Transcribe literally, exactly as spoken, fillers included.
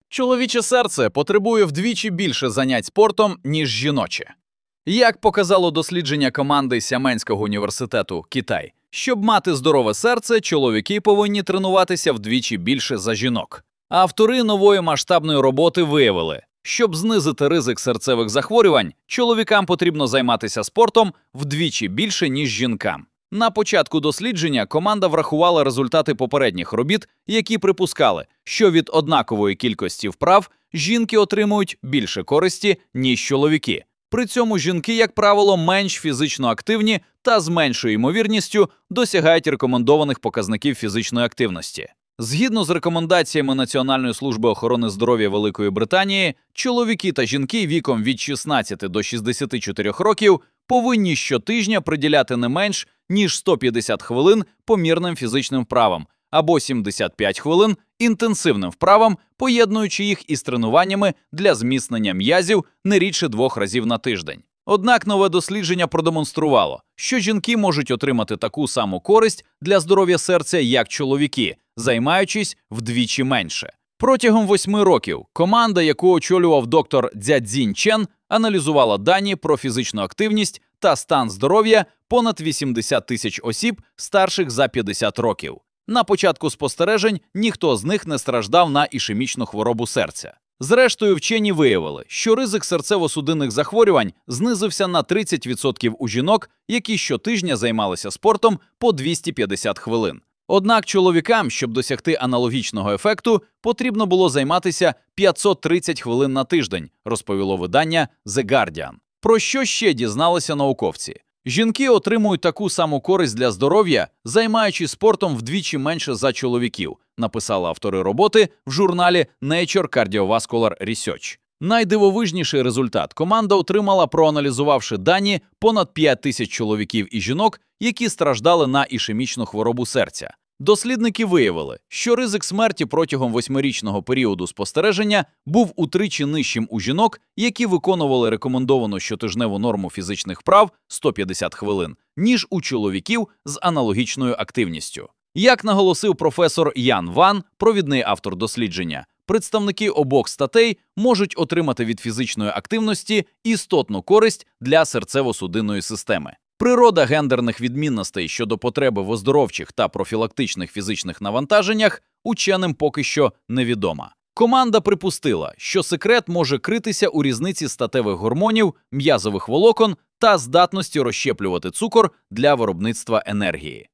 Чоловіче серце потребує вдвічі більше занять спортом, ніж жіноче. Як показало дослідження команди Сяменського університету, Китай, щоб мати здорове серце, чоловіки повинні тренуватися вдвічі більше за жінок. Автори нової масштабної роботи виявили, щоб знизити ризик серцевих захворювань, чоловікам потрібно займатися спортом вдвічі більше, ніж жінкам. На початку дослідження команда врахувала результати попередніх робіт, які припускали, що від однакової кількості вправ жінки отримують більше користі, ніж чоловіки. При цьому жінки, як правило, менш фізично активні та з меншою ймовірністю досягають рекомендованих показників фізичної активності. Згідно з рекомендаціями Національної служби охорони здоров'я Великої Британії, чоловіки та жінки віком від шістнадцяти до шістдесяти чотирьох років повинні щотижня приділяти не менш, ніж сто п'ятдесят хвилин помірним фізичним вправам або сімдесят п'ять хвилин інтенсивним вправам, поєднуючи їх із тренуваннями для зміцнення м'язів не рідше двох разів на тиждень. Однак нове дослідження продемонструвало, що жінки можуть отримати таку саму користь для здоров'я серця, як чоловіки, займаючись вдвічі менше. Протягом восьми років команда, яку очолював доктор Цзядзінь Чен, аналізувала дані про фізичну активність та стан здоров'я понад вісімдесят тисяч осіб, старших за п'ятдесят років. На початку спостережень ніхто з них не страждав на ішемічну хворобу серця. Зрештою, вчені виявили, що ризик серцево-судинних захворювань знизився на тридцять відсотків у жінок, які щотижня займалися спортом по двісті п'ятдесят хвилин. Однак чоловікам, щоб досягти аналогічного ефекту, потрібно було займатися п'ятсот тридцять хвилин на тиждень, розповіло видання The Guardian. Про що ще дізналися науковці? Жінки отримують таку саму користь для здоров'я, займаючись спортом вдвічі менше за чоловіків, написали автори роботи в журналі Nature Cardiovascular Research. Найдивовижніший результат команда отримала, проаналізувавши дані понад п'ять тисяч чоловіків і жінок, які страждали на ішемічну хворобу серця. Дослідники виявили, що ризик смерті протягом восьмирічного періоду спостереження був утричі нижчим у жінок, які виконували рекомендовану щотижневу норму фізичних вправ сто п'ятдесят хвилин, ніж у чоловіків з аналогічною активністю. Як наголосив професор Ян Ван, провідний автор дослідження, представники обох статей можуть отримати від фізичної активності істотну користь для серцево-судинної системи. Природа гендерних відмінностей щодо потреби в оздоровчих та профілактичних фізичних навантаженнях ученим поки що невідома. Команда припустила, що секрет може критися у різниці статевих гормонів, м'язових волокон та здатності розщеплювати цукор для виробництва енергії.